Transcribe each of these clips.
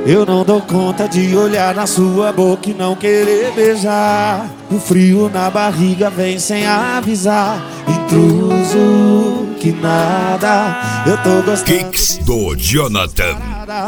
Eu não dou conta de olhar na sua boca e não querer beijar. O frio na barriga vem sem avisar. Intruso, que nada. Eu tô gostando. Kicks do Jonathan.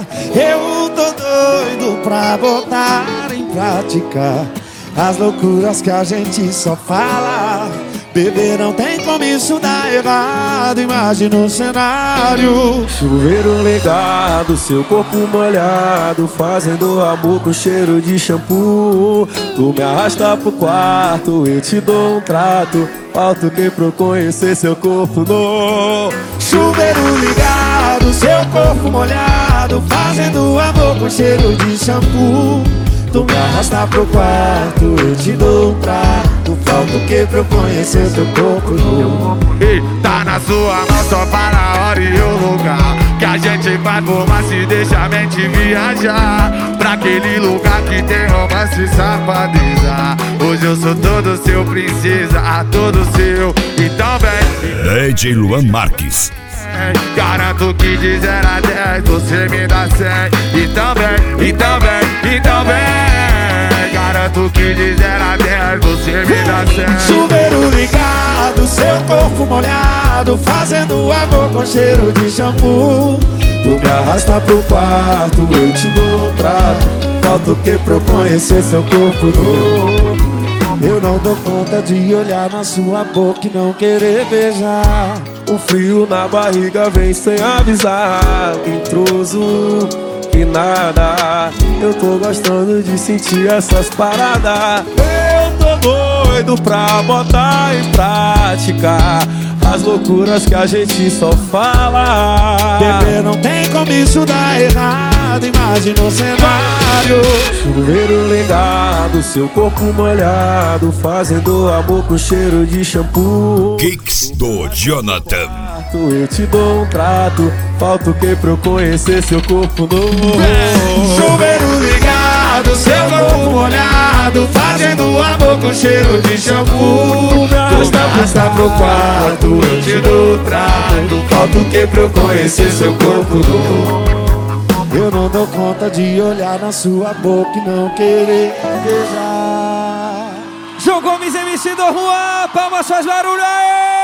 Eu tô doido pra botar em prática as loucuras que a gente só fala. Bebê, não tem como isso dar errado. Imagina o cenário: chuveiro ligado, seu corpo molhado, fazendo amor com cheiro de shampoo. Tu me arrasta pro quarto, eu te dou um trato. Falta o que pra eu conhecer seu corpo nu. chuveiro ligado, seu corpo molhado, fazendo amor com cheiro de shampoo. Tu me arrasta pro quarto, eu te dou um trato. Falta o que pra eu conhecer teu corpo nu. E tá na sua mão, só para a hora e o lugar que a gente vai formar, se deixa a mente viajar pra aquele lugar que tem romance e safadeza. Hoje eu sou todo seu, princesa, a todo seu. Então vem DJ Luan Marques. garanto que de 0 a 10 você me dá 100. Então vem, então vem, então vem. Garanto que de 0 a 10 você me dá 100. Chuveiro ligado, seu corpo molhado, fazendo amor com cheiro de shampoo. Tu me arrasta pro quarto, eu te dou um trato. Falta o que pra eu conhecer seu corpo nu. Eu não dou conta de olhar na sua boca e não querer beijar. O frio na barriga vem sem avisar. Intruso, que nada. Eu tô gostando de sentir essas paradas. Eu tô doido pra botar em prática as loucuras que a gente só fala. Bebê, não tem como isso dar errado. Imagina o cenário: chuveiro ligado, seu corpo molhado, fazendo amor com cheiro de shampoo. Kicks do Jonathan. Eu te dou um trato. Falta o que pra eu conhecer seu corpo novo. chuveiro ligado, seu corpo molhado, fazendo amor com cheiro de shampoo. Tu me arrasta pro quarto, eu te dou trato. Falta o que pra eu conhecer seu corpo nu. Eu não dou conta de olhar na sua boca e não querer beijar. João Gomes, MC do Juan, palmas, faz barulho aí!